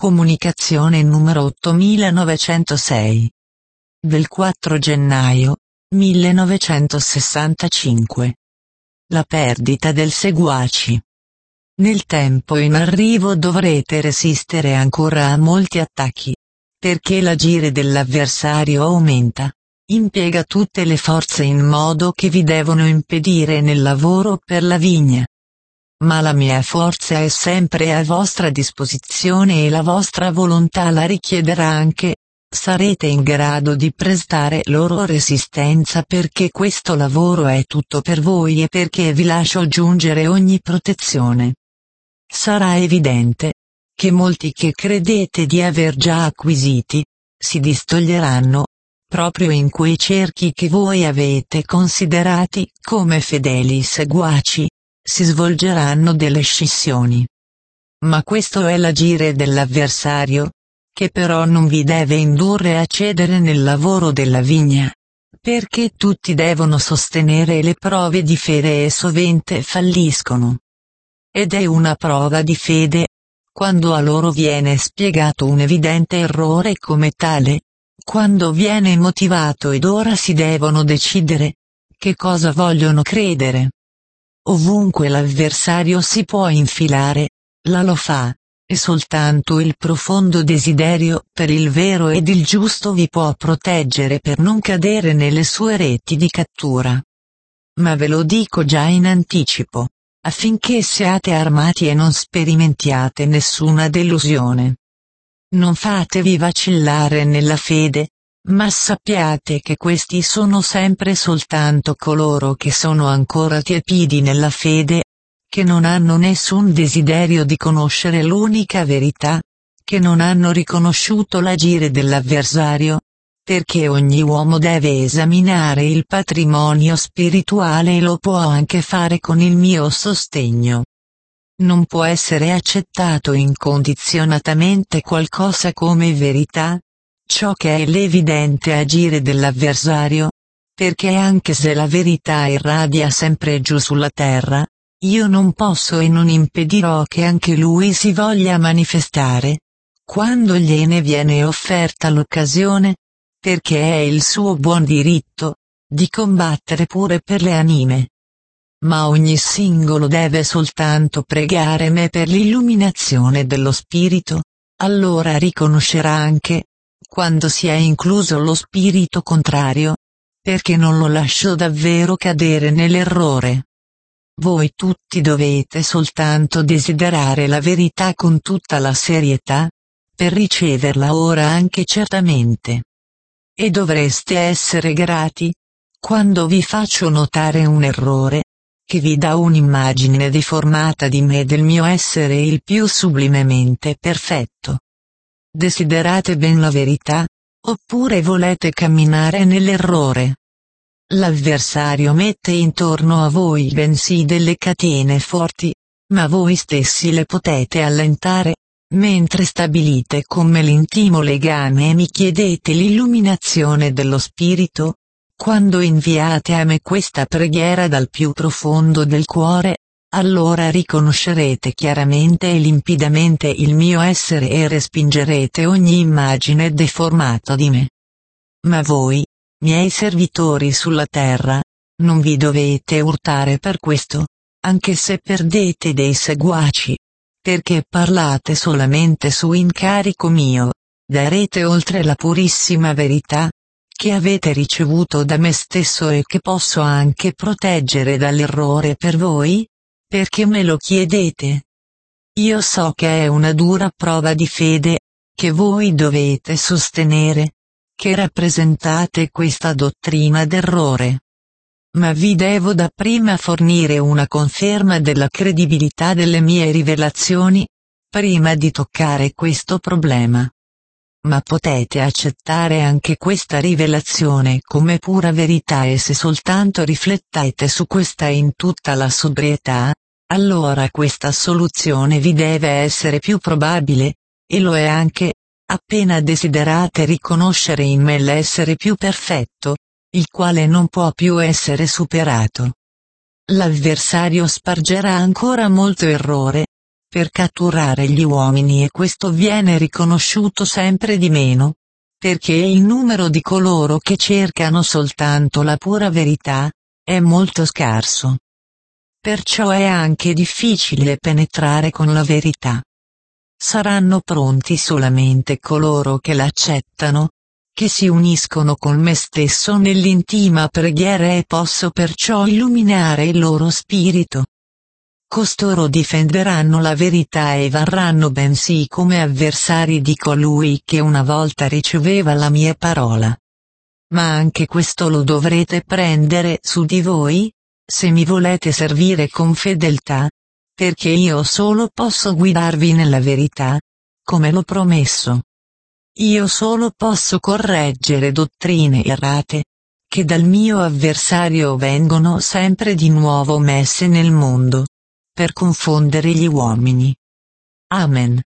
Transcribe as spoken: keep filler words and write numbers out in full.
Comunicazione numero ottomilanovecentosei. Del quattro gennaio millenovecentosessantacinque. La perdita del seguaci. Nel tempo in arrivo dovrete resistere ancora a molti attacchi, perché l'agire dell'avversario aumenta, impiega tutte le forze in modo che vi devono impedire nel lavoro per la vigna. Ma la mia forza è sempre a vostra disposizione e la vostra volontà la richiederà anche. Sarete in grado di prestare loro resistenza perché questo lavoro è tutto per voi e perché vi lascio giungere ogni protezione. Sarà evidente che molti che credete di aver già acquisiti si distoglieranno, proprio in quei cerchi che voi avete considerati come fedeli seguaci. Si svolgeranno delle scissioni. Ma questo è l'agire dell'avversario, che però non vi deve indurre a cedere nel lavoro della vigna, perché tutti devono sostenere le prove di fede e sovente falliscono. Ed è una prova di fede, quando a loro viene spiegato un evidente errore come tale, quando viene motivato ed ora si devono decidere che cosa vogliono credere. Ovunque l'avversario si può infilare, la lo fa, e soltanto il profondo desiderio per il vero ed il giusto vi può proteggere per non cadere nelle sue reti di cattura. Ma ve lo dico già in anticipo, affinché siate armati e non sperimentiate nessuna delusione. Non fatevi vacillare nella fede, ma sappiate che questi sono sempre soltanto coloro che sono ancora tiepidi nella fede, che non hanno nessun desiderio di conoscere l'unica verità, che non hanno riconosciuto l'agire dell'avversario, perché ogni uomo deve esaminare il patrimonio spirituale e lo può anche fare con il mio sostegno. Non può essere accettato incondizionatamente qualcosa come verità, ciò che è l'evidente agire dell'avversario, perché anche se la verità irradia sempre giù sulla terra, io non posso e non impedirò che anche lui si voglia manifestare, quando gliene viene offerta l'occasione, perché è il suo buon diritto, di combattere pure per le anime. Ma ogni singolo deve soltanto pregare me per l'illuminazione dello spirito, allora riconoscerà anche, quando si è incluso lo spirito contrario, perché non lo lascio davvero cadere nell'errore. Voi tutti dovete soltanto desiderare la verità con tutta la serietà, per riceverla ora anche certamente. E dovreste essere grati, quando vi faccio notare un errore, che vi dà un'immagine deformata di me e del mio essere il più sublimemente perfetto. Desiderate ben la verità, oppure volete camminare nell'errore? L'avversario mette intorno a voi bensì delle catene forti, ma voi stessi le potete allentare, mentre stabilite con me l'intimo legame e mi chiedete l'illuminazione dello spirito. Quando inviate a me questa preghiera dal più profondo del cuore, allora riconoscerete chiaramente e limpidamente il mio essere e respingerete ogni immagine deformata di me. Ma voi, miei servitori sulla terra, non vi dovete urtare per questo, anche se perdete dei seguaci, perché parlate solamente su incarico mio, darete oltre la purissima verità, che avete ricevuto da me stesso e che posso anche proteggere dall'errore per voi, perché me lo chiedete. Io so che è una dura prova di fede, che voi dovete sostenere, che rappresentate questa dottrina d'errore. Ma vi devo dapprima fornire una conferma della credibilità delle mie rivelazioni, prima di toccare questo problema. Ma potete accettare anche questa rivelazione come pura verità e se soltanto riflettete su questa in tutta la sobrietà, allora questa soluzione vi deve essere più probabile, e lo è anche, appena desiderate riconoscere in me l'essere più perfetto, il quale non può più essere superato. L'avversario spargerà ancora molto errore, per catturare gli uomini, e questo viene riconosciuto sempre di meno, perché il numero di coloro che cercano soltanto la pura verità è molto scarso. Perciò è anche difficile penetrare con la verità. Saranno pronti solamente coloro che l'accettano, che si uniscono con me stesso nell'intima preghiera, e posso perciò illuminare il loro spirito. Costoro difenderanno la verità e varranno bensì come avversari di colui che una volta riceveva la mia parola. Ma anche questo lo dovrete prendere su di voi, se mi volete servire con fedeltà, perché io solo posso guidarvi nella verità, come l'ho promesso. Io solo posso correggere dottrine errate, che dal mio avversario vengono sempre di nuovo messe nel mondo, per confondere gli uomini. Amen.